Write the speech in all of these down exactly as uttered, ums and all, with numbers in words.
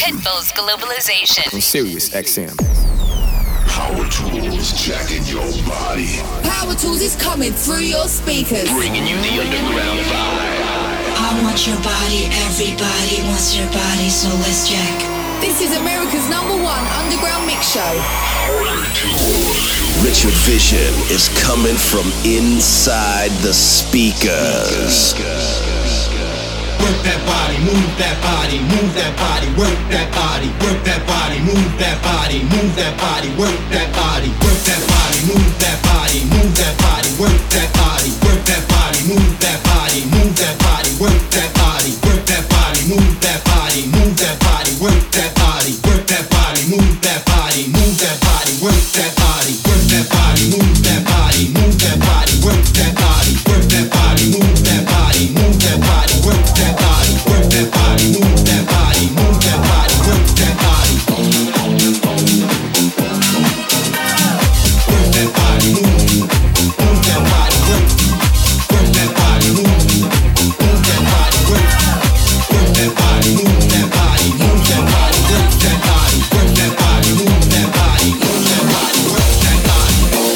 Pitbull's Globalization. On Sirius X M. Power Tools jacking your body. Power Tools is coming through your speakers. Bringing you the underground vibe. I want your body, everybody wants your body, so let's jack. This is America's number one underground mix show. Power Tools. Richard Vision is coming from inside the speakers. Work that body, move that body, move that body, work that body, work that body, move that body, move that body, work that body, work that body, move that body, move that body, work that body, work that body, move that body, move that body, work that body, work that body, move that body, move that body, work that body, work that body, move that body, move that body, work that body, work that body, move that body, move that body, work that body, work that body, move that body, move that body, work that body, work that body, move that body, move that body, work that body. Work that body, move, move that body, work, work that body, move, move that body, work, work that body, move that body, move that body, work that body, work that body, move that body, move that body, work that body.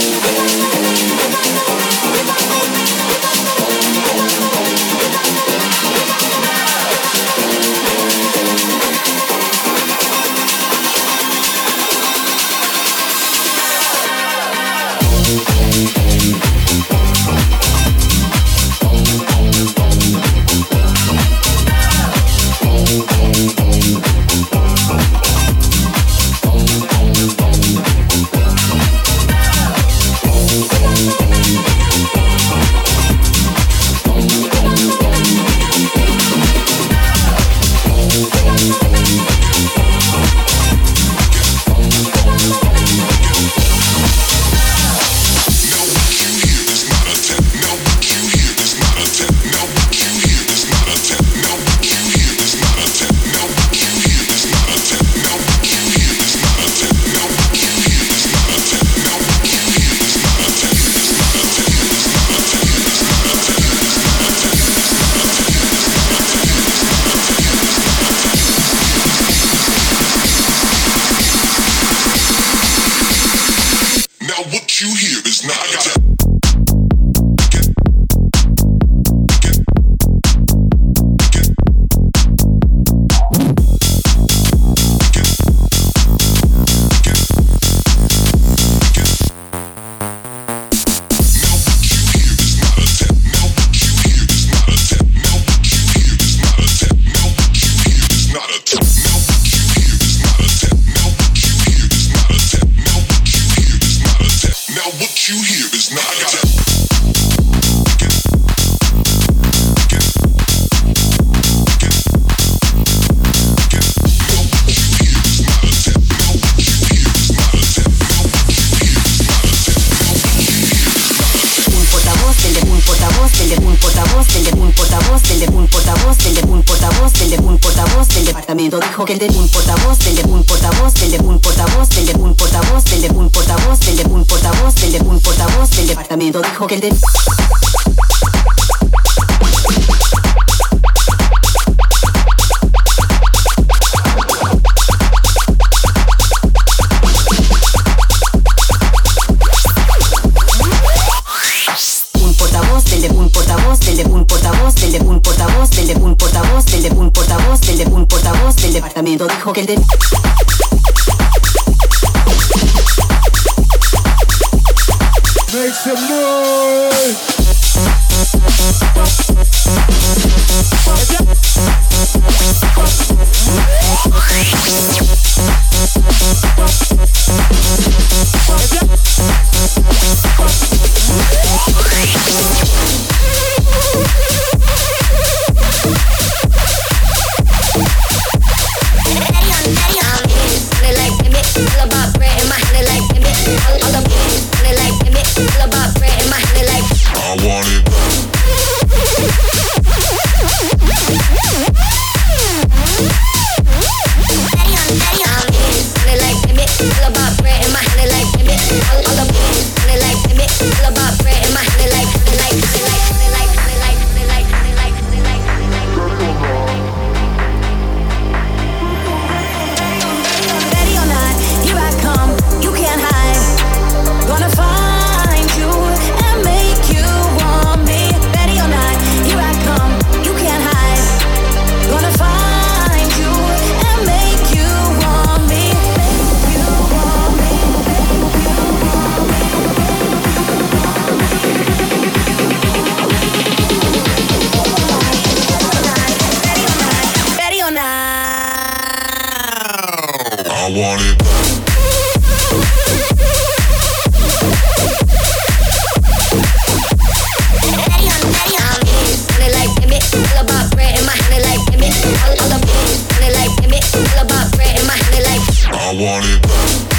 Dijo que el de un portavoz, el de un portavoz, el de un portavoz, el de un portavoz, el de un portavoz, el de un portavoz, el de un portavoz del departamento dijo que el de departamento dijo que el de Make some noise. I want it. I want it. I want it.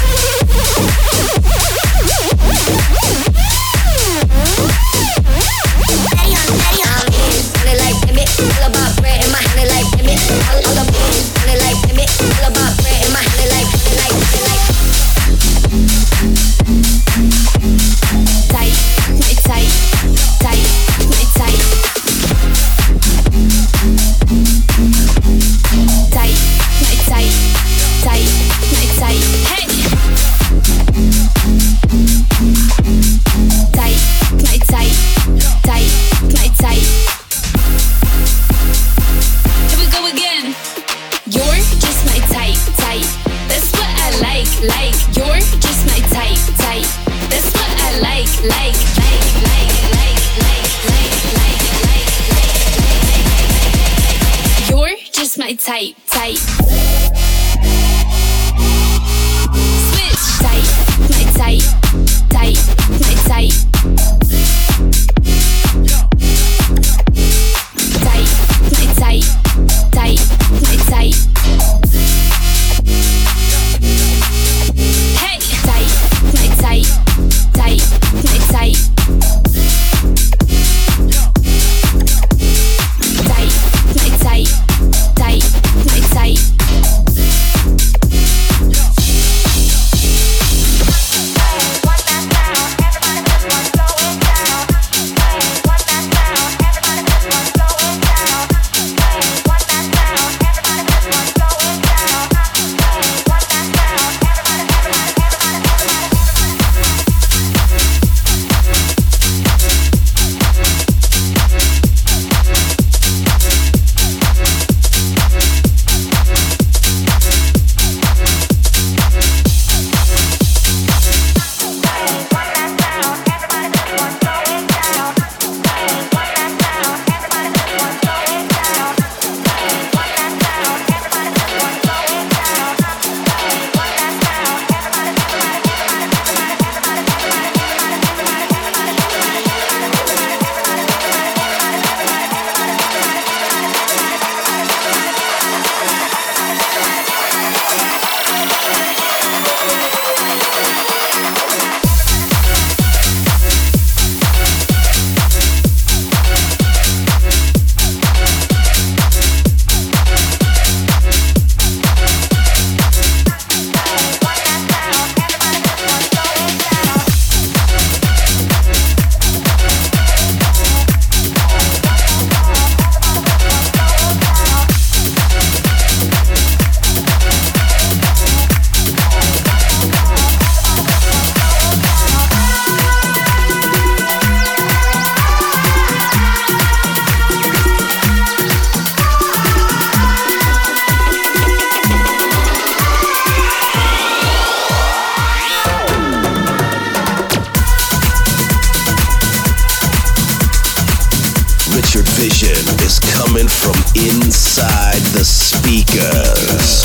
Tight, tight. Switch. Tight, tight, tight, tight, tight, tight. Tight, tight, tight, tight, tight, tight. Hey, tight, tight, tight, tight, tight, tight. Tight, tight, tight. Tight, tight, tight. Inside the speakers.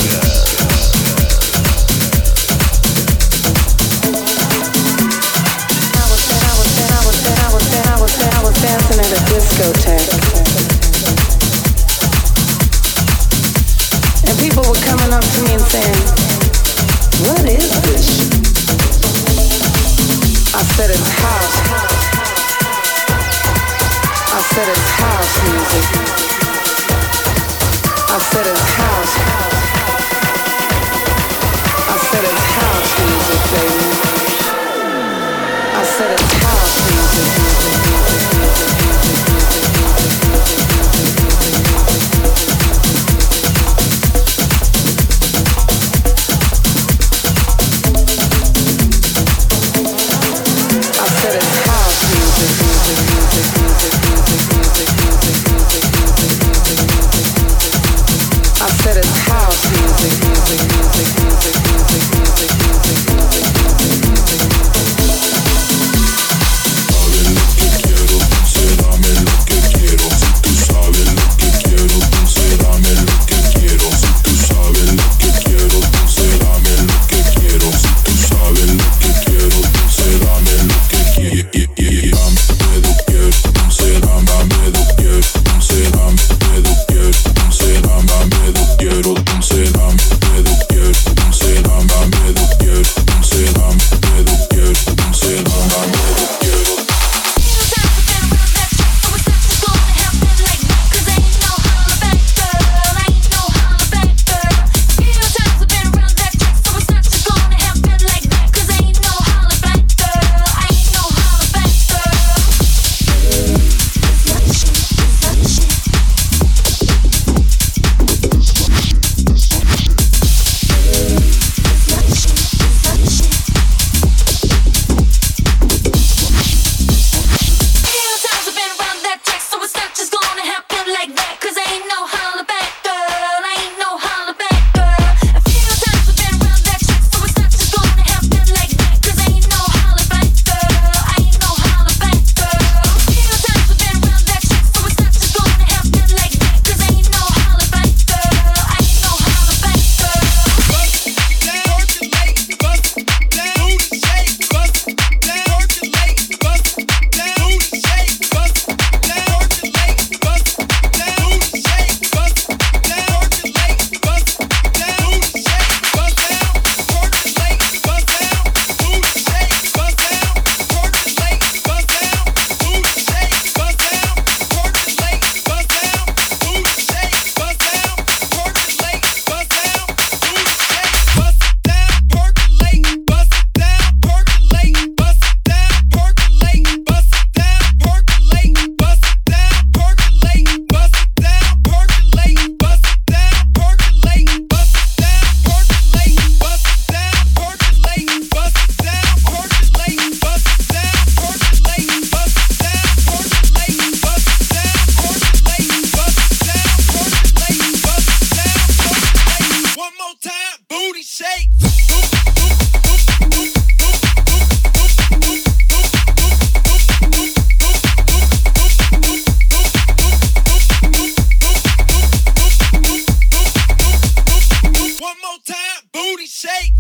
Dancing at a discotheque, and people were coming up to me and saying, "What is this?" I said, "It's house." I said, "It's house music." I said, "It's house." I said, "It's house music, baby." I said, "It's house music, music, music, music, music, music, music, music, I said, "It's house music, music, music, music, music, music, music, music, music, music, music." I said, "It's house music." booty shake. One more time, booty shake.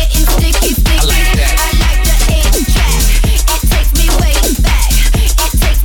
It takes me way back. It takes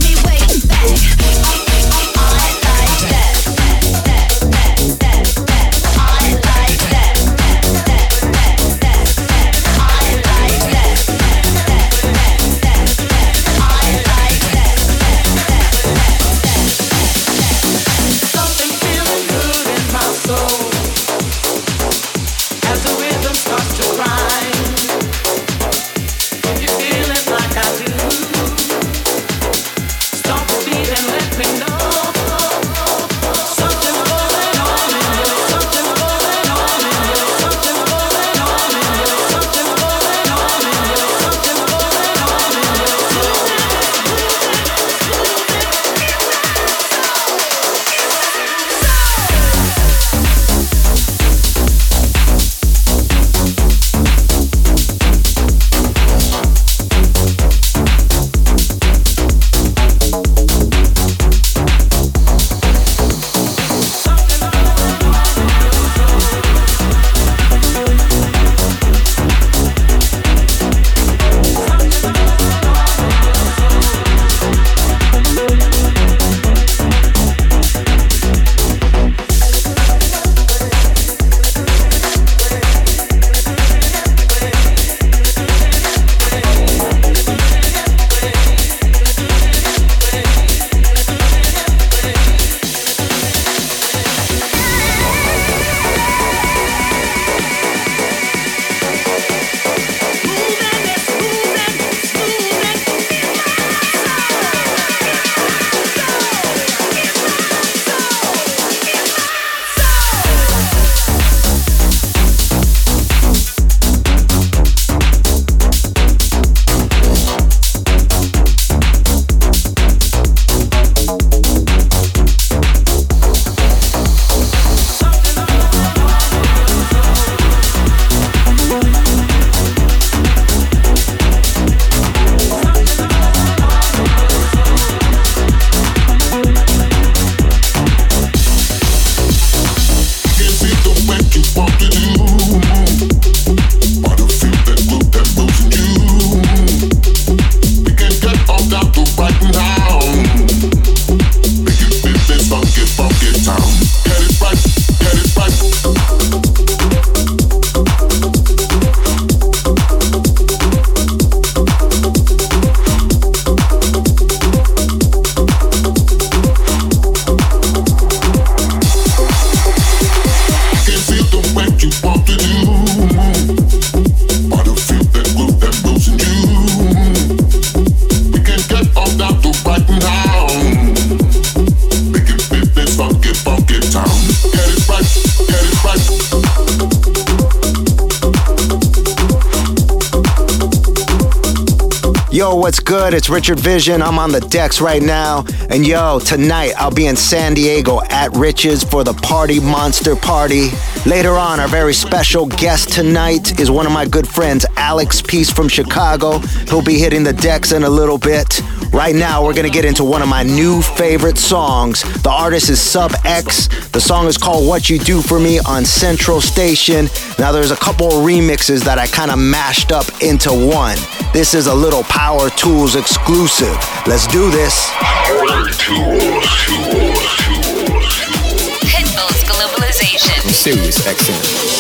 what's good? It's Richard Vision. I'm on the decks right now. And yo, tonight I'll be in San Diego at Rich's for the Party Monster Party. Later on, our very special guest tonight is one of my good friends, Alex Peace from Chicago. He'll be hitting the decks in a little bit. Right now, we're gonna get into one of my new favorite songs. The artist is Sub X. The song is called What You Do For Me on Central Station. Now, there's a couple of remixes that I kind of mashed up into one. This is a little Power Tools exclusive. Let's do this. Power Tools, Tools, Tools, Tools. Pitbull's Globalization. I'm Sirius X M.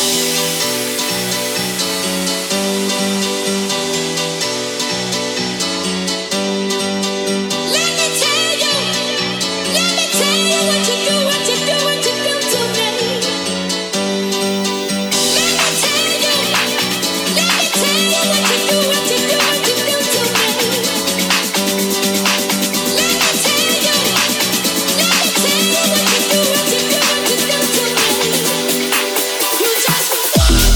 Just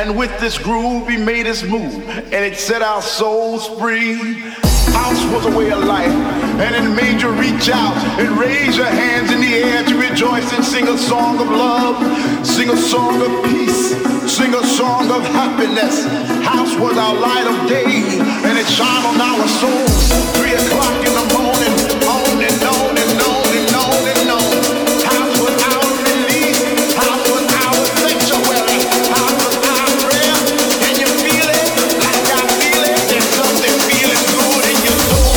And with this groove, we made this move, and it set our souls free. House was a way of life, and it made you reach out and raise your hands in the air to rejoice and sing a song of love, sing a song of peace, sing a song of happiness. House was our light of day, and it shone on our souls. Three o'clock in the morning, on and on and on and on and on. House was our release, house was our sanctuary, house was our prayer. Can you feel it? Like I feel it? There's something feeling good in your soul.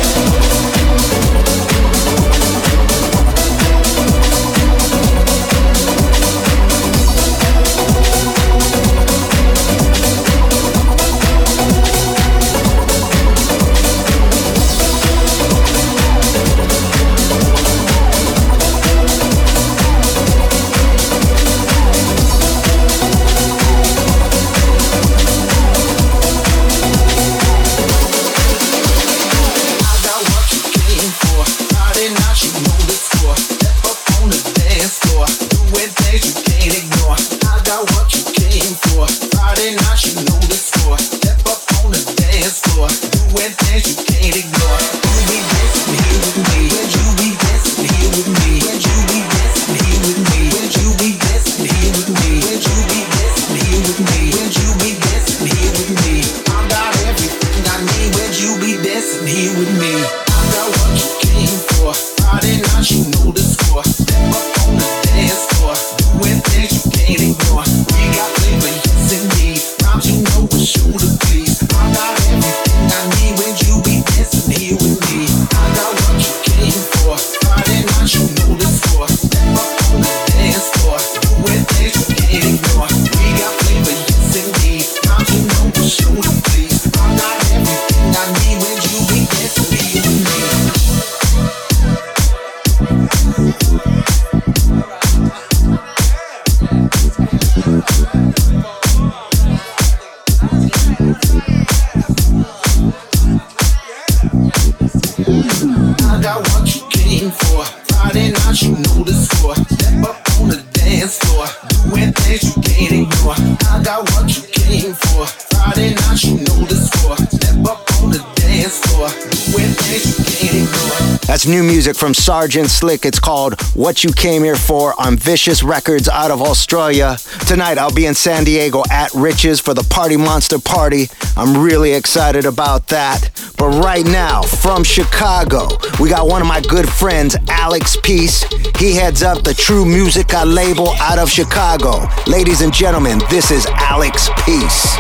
New music from Sergeant Slick. It's called What You Came Here For on Vicious Records out of Australia. Tonight I'll be in San Diego at Rich's for the Party Monster Party. I'm really excited about that. But right now, from Chicago, we got one of my good friends, Alex Peace. He heads up the True Musica label out of Chicago. Ladies and gentlemen, this is Alex Peace.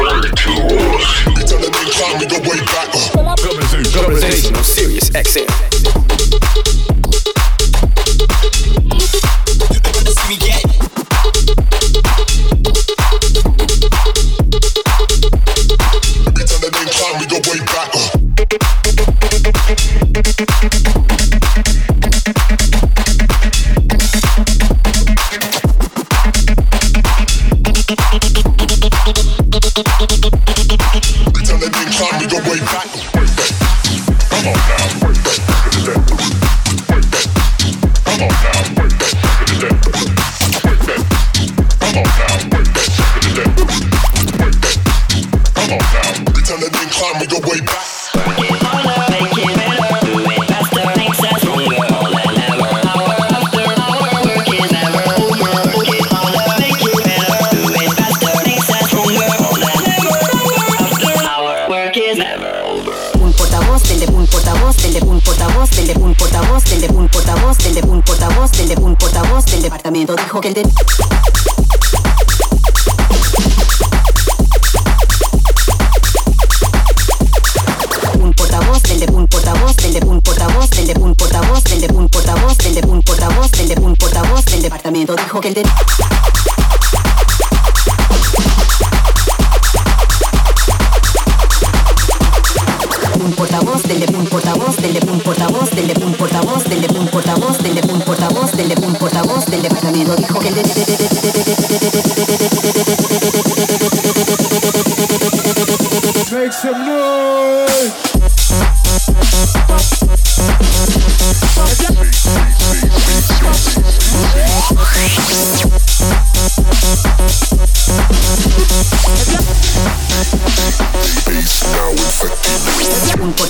Conversation on Sirius X M. Dijo que el de... Un portavoz, del de un portavoz, del de un portavoz, del de un portavoz, del de un portavoz, del de un portavoz, del de un portavoz del departamento dijo que el de... Un portavoz, del de un portavoz, del de un portavoz, del de un portavoz, del de un portavoz, del de un portavoz, del de un portavoz del departamento dijo que el de... Make some noise!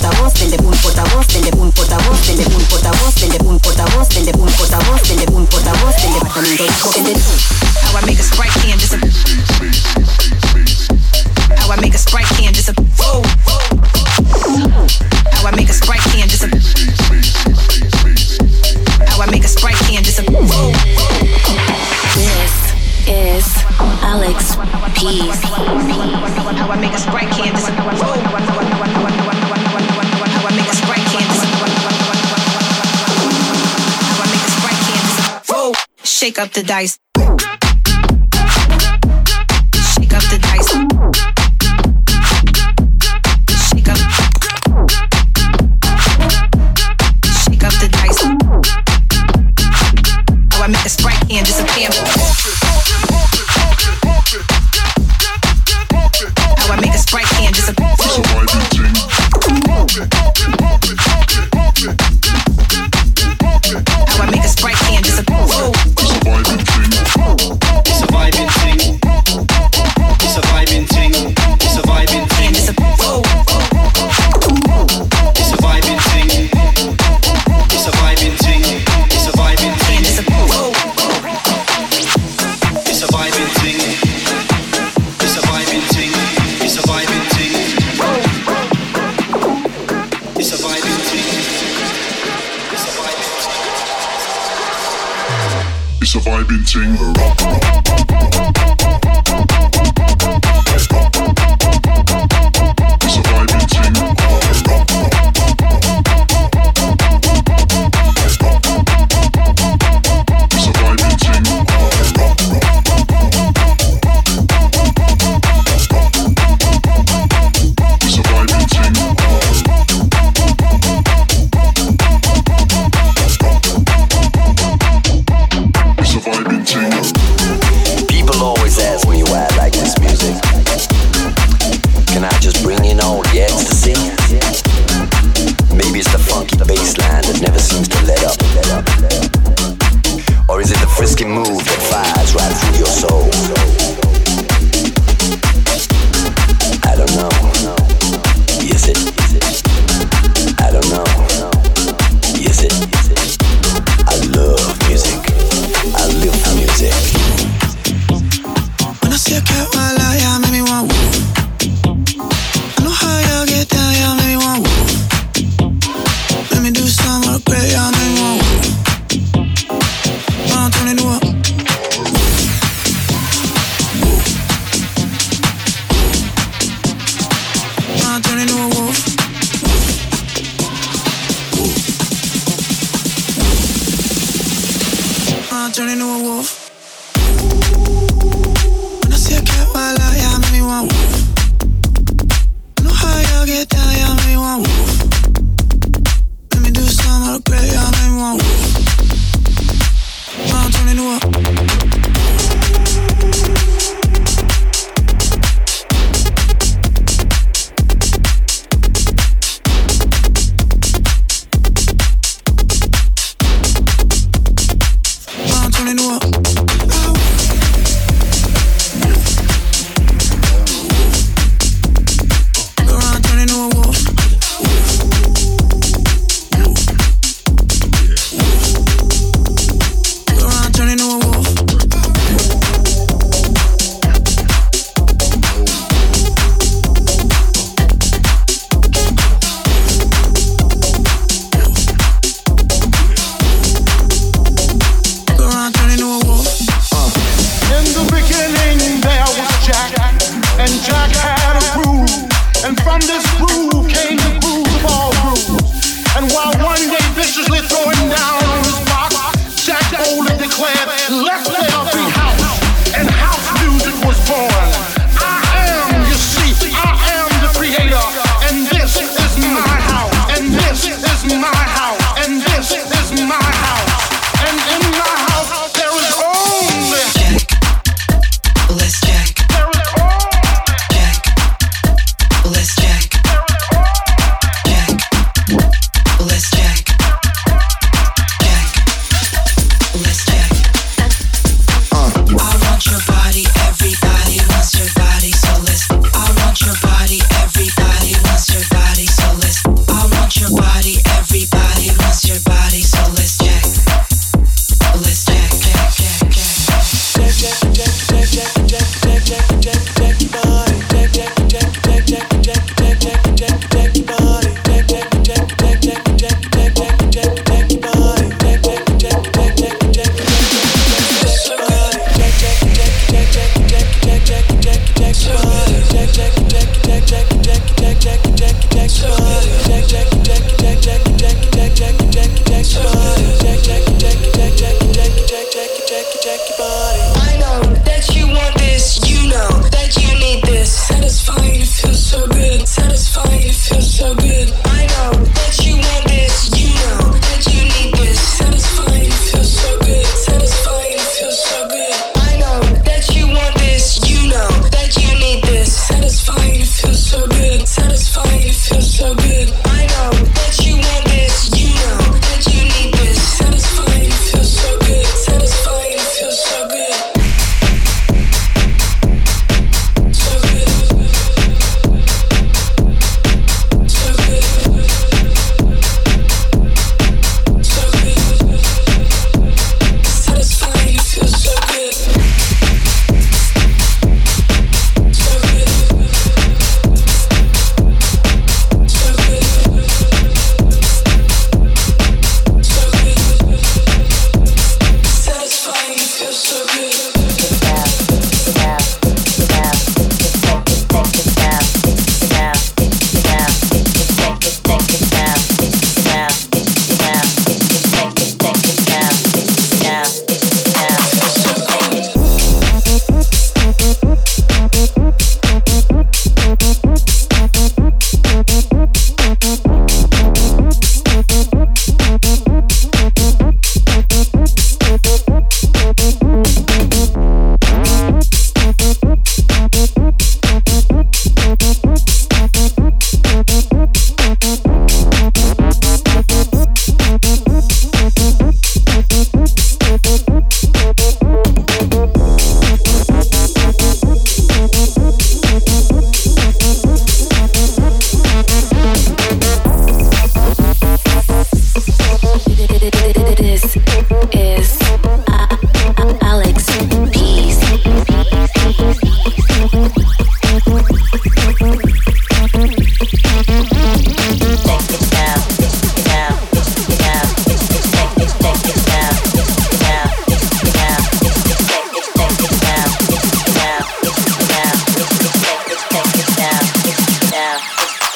portavoz, del de un portavoz, del de un portavoz, del de un portavoz, del de un portavoz, del de un portavoz, del de un portavoz del departamento dijo que del. How I make a Sprite can disappear. How I make a Sprite can disappear. How I make a Sprite can disappear. How I make a Sprite can disappear. This is Alex Peace. How I make a Sprite can disappear. How I make a Sprite can disappear. How I make a Sprite can disappear. Shake up the dice. Shake up the dice. Shake up. Shake up the dice. How I make a Sprite can disappear. How I make a Sprite can disappear. How I make a Sprite can disappear. It's a vibing thing. It's a vibing thing. It's a vibing thing. It's a vibing thing. It's a vibing thing. It's a vibing thing. It's a vibing thing. It's a vibing thing. It's a vibing thing. It's a vibing thing. It's a vibing thing. It's a vibing thing. People always ask me why I like this music. Can I just bring in all the ecstasy? Maybe it's the funky bass line that never seems to let up. Or is it the frisky move that fires right through your soul? I don't know. Is it? I don't know. Is it? I love music. I live for music. When I see a cat while I am, make me want woo. I know how y'all get down, y'all make me want woo. Let me do some of the great, y'all make me want woo. I'm turning to a woo. I'm turning to a wolf. I'm turning to a wolf. When I see a cat while I am, make me want woo. I know how y'all get down, y'all make me want woo. Let me do some of the great, y'all make me want woo. I'm turning to a I'm turning to a Let's jack.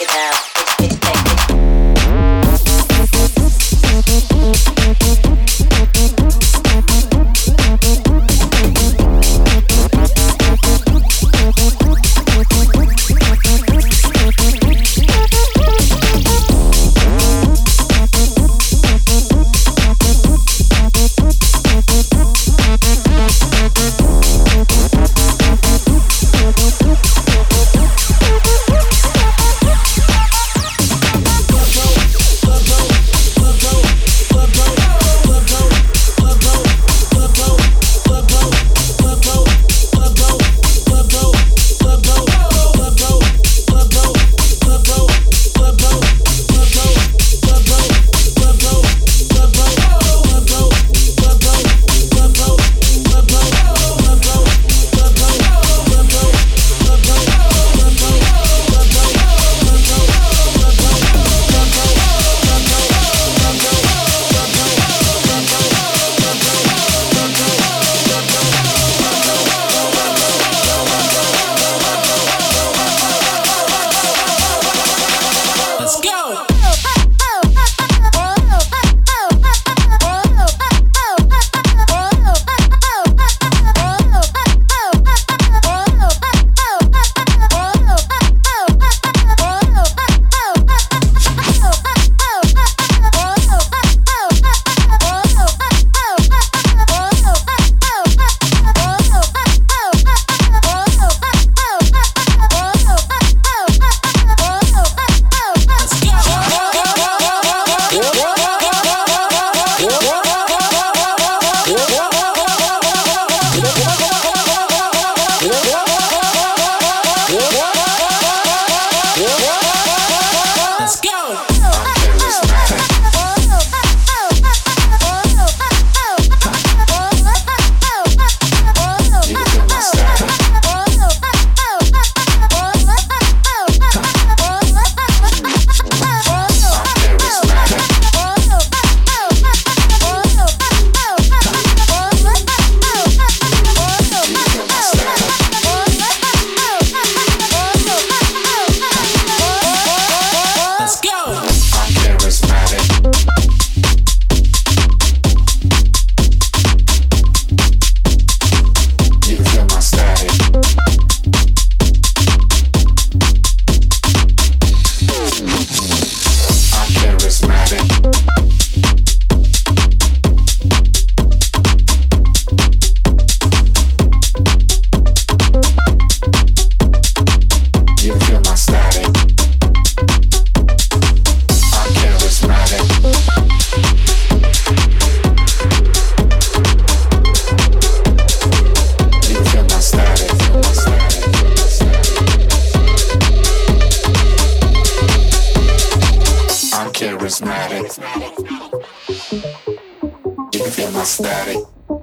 static.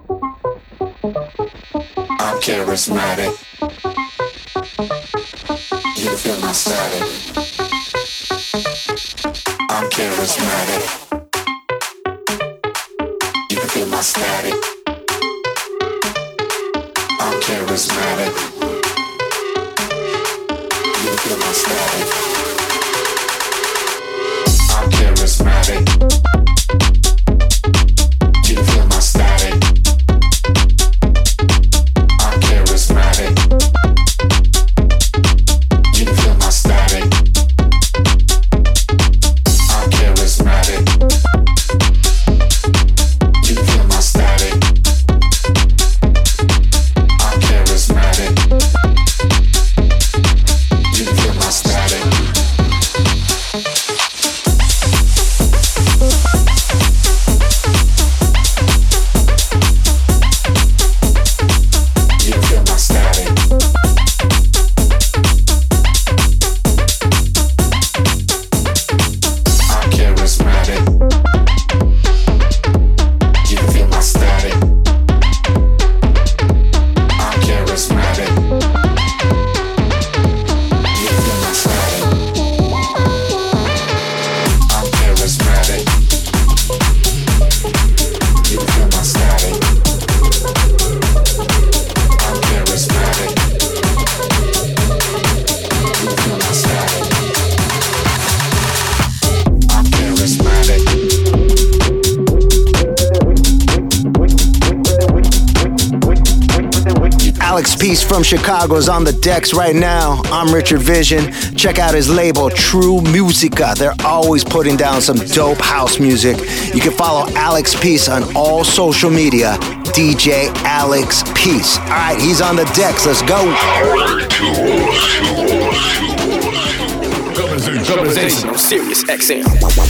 I'm charismatic. You can feel my static. I'm charismatic. You can feel my static. I'm charismatic. You can feel my static. I'm charismatic. You can feel my static. I'm charismatic. You can feel my static. I'm charismatic. You can feel my static. I'm charismatic. You can feel my static. Peace from Chicago is on the decks right now. I'm Richard Vision. Check out his label, True Musica. They're always putting down some dope house music. You can follow Alex Peace on all social media. D J Alex Peace. All right, he's on the decks. Let's go. Representation on Sirius X M.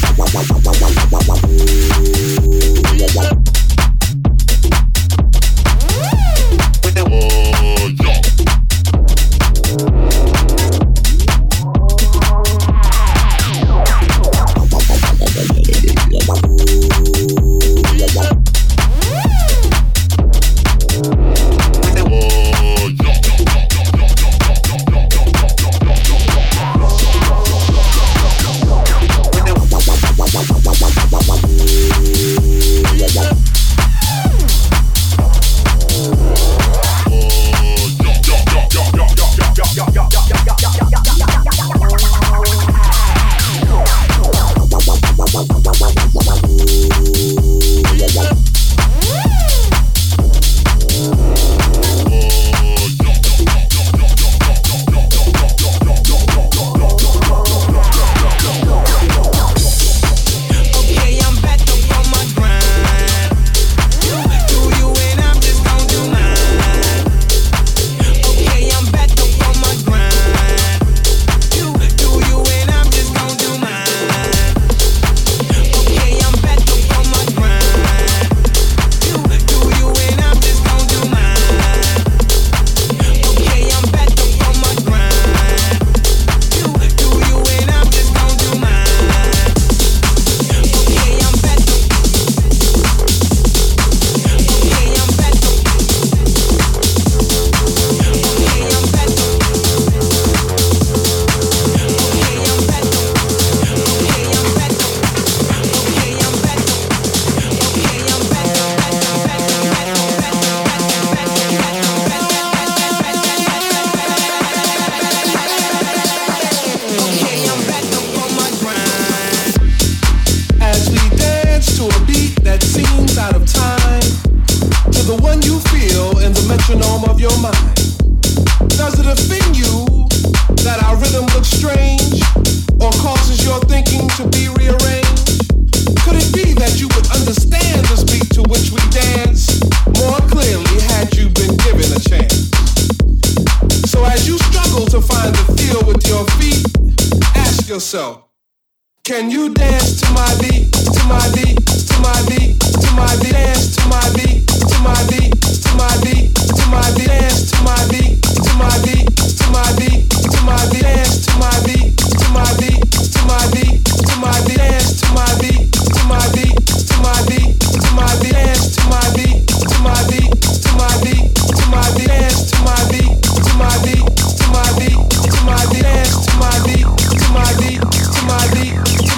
Can you dance to my beat, to my beat, to my beat, to my beat, dance to my beat, to my beat, to my beat, to my beat, dance to my beat, to my beat, to my beat, to my beat, dance to my beat, to my beat, to my beat, to my beat, dance to my beat, to my beat, to my beat, to my beat, dance to my beat, to my beat, to my beat, to my beat, dance to my beat, to my beat, to my beat, to my beat, dance to my beat, to my beat, to my beat.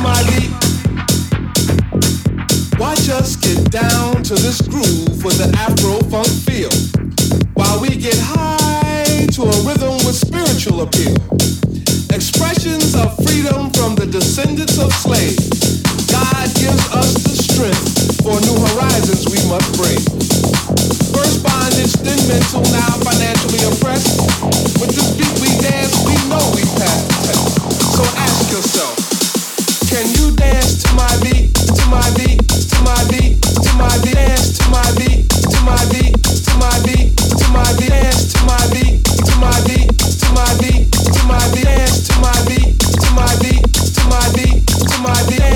Watch us get down to this groove with an Afro-funk feel, while we get high to a rhythm with spiritual appeal. Expressions of freedom from the descendants of slaves. God gives us the strength for new horizons we must bring. First bondage, then mental, now financially oppressed. With this beat we dance, we know we pass the test. So ask yourself, can you dance to my beat, to my beat, to my beat, to my beat, dance to my beat, to my beat, to my beat, to my beat, dance to my beat, to my beat, to my beat, to my beat, dance to my beat, to my beat, to my beat, to my beat,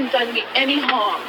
haven't done me any harm.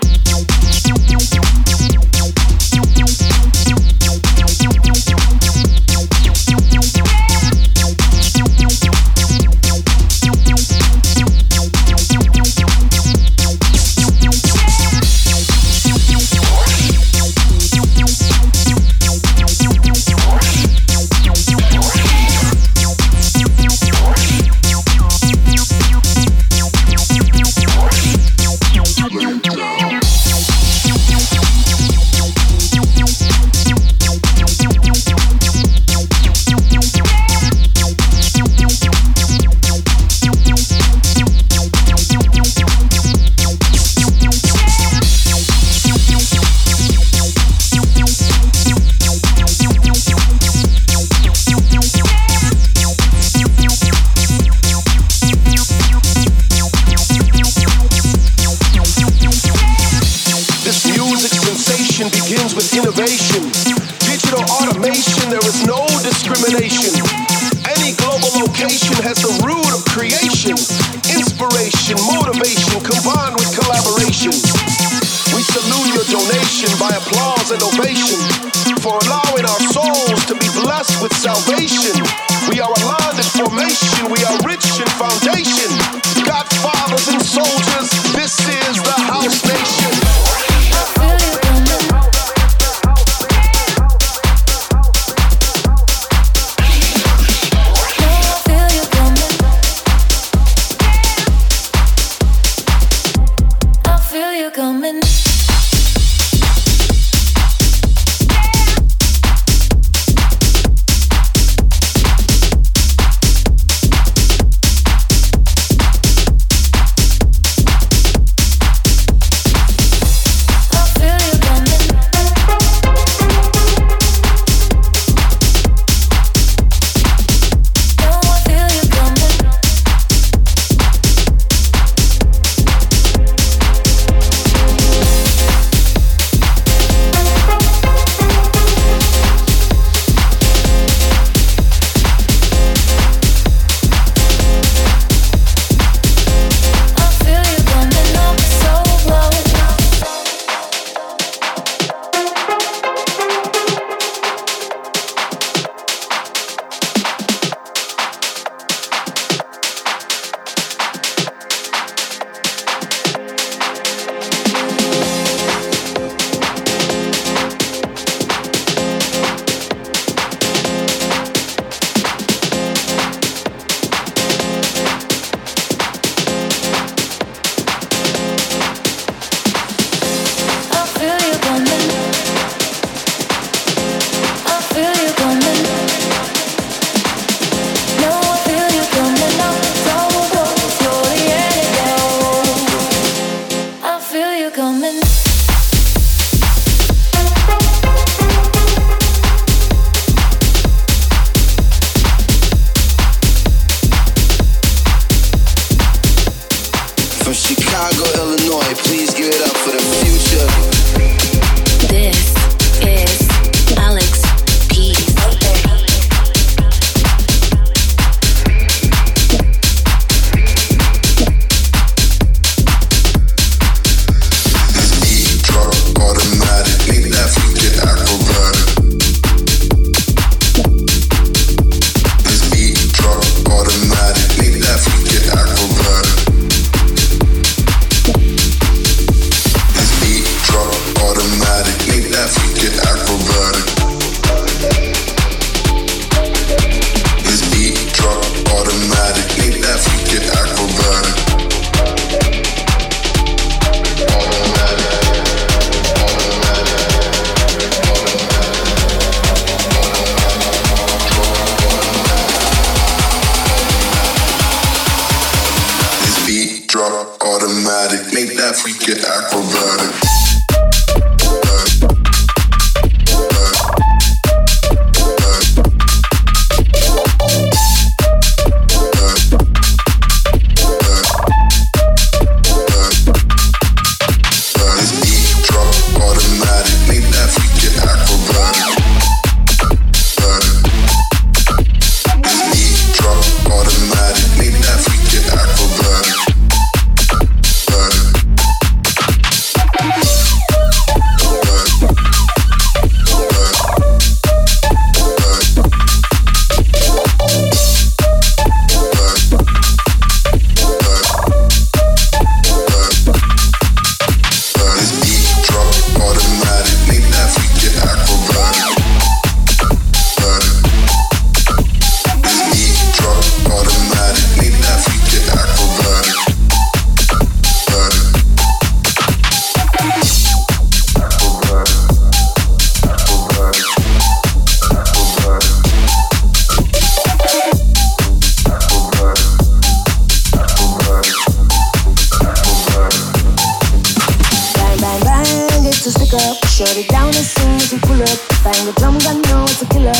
stick up. Shut it down as soon as we pull up. Bang the drums, I know it's a killer.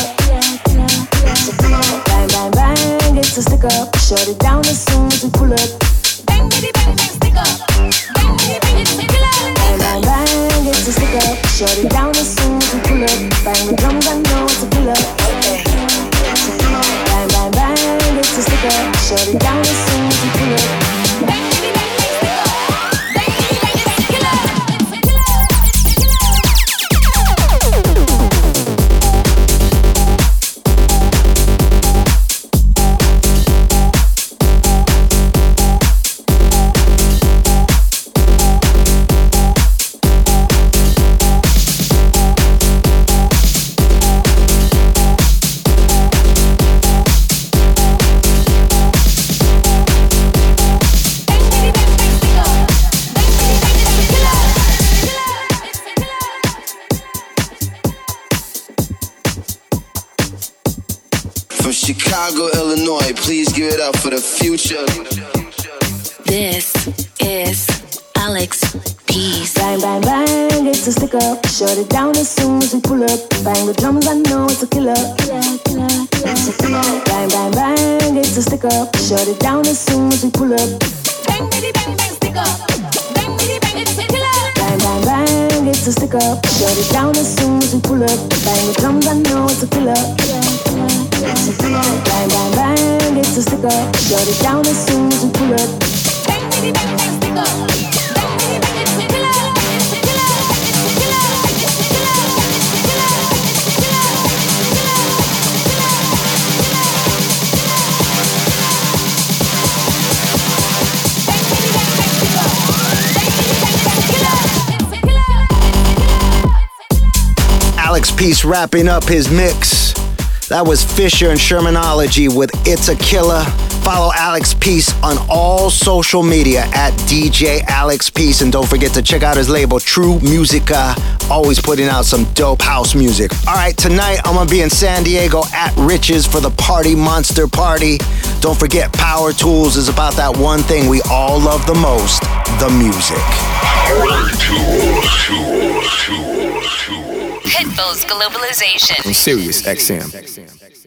Bang, bang, bang, it's a stick up. Shut it down as soon as we pull up. Bang, bang, bang, stick up. Bang, bang, bang, it's a killer. Bang, bang, bang, it's a stick up. Shut it down as soon as we pull up. Bang the drums, I know it's a killer. Bang, bang, bang, it's a stick up. Shut it down as soon as we pull up. Bang, bang, bang, stick up. Bang, bang, bang, it's a killer. Chicago, Illinois, please give it up for the future. This is Alex Peace. Bang, bang, bang, it's a stick up. Shut it down as soon as we pull up. Bang the drums, I know it's a killer. Bang, bang, bang, it's a stick up. Shut it down as soon as we pull up. Bang, bang, bang, stick up. Bang, bang, bang, it's a killer. Bang, bang, bang, it's a stick up. Shut it down as soon as we pull up. Bang the drums, I know it's a killer. Bang, bang, bang, it's a stick up. Shut it down as soon as we pull up. Bang, bang, bang, stick up. Bang, bang, bang, it's a killer. It's a killer. It's a killer. It's a killer. Alex Peace wrapping up his mix. That was Fisher and Shermanology with It's a Killer. Follow Alex Peace on all social media at D J Alex Peace. And don't forget to check out his label, True Musica. Always putting out some dope house music. All right, tonight I'm going to be in San Diego at Rich's for the Party Monster Party. Don't forget, Power Tools is about that one thing we all love the most, the music. Pitbull's Globalization. On Sirius X M.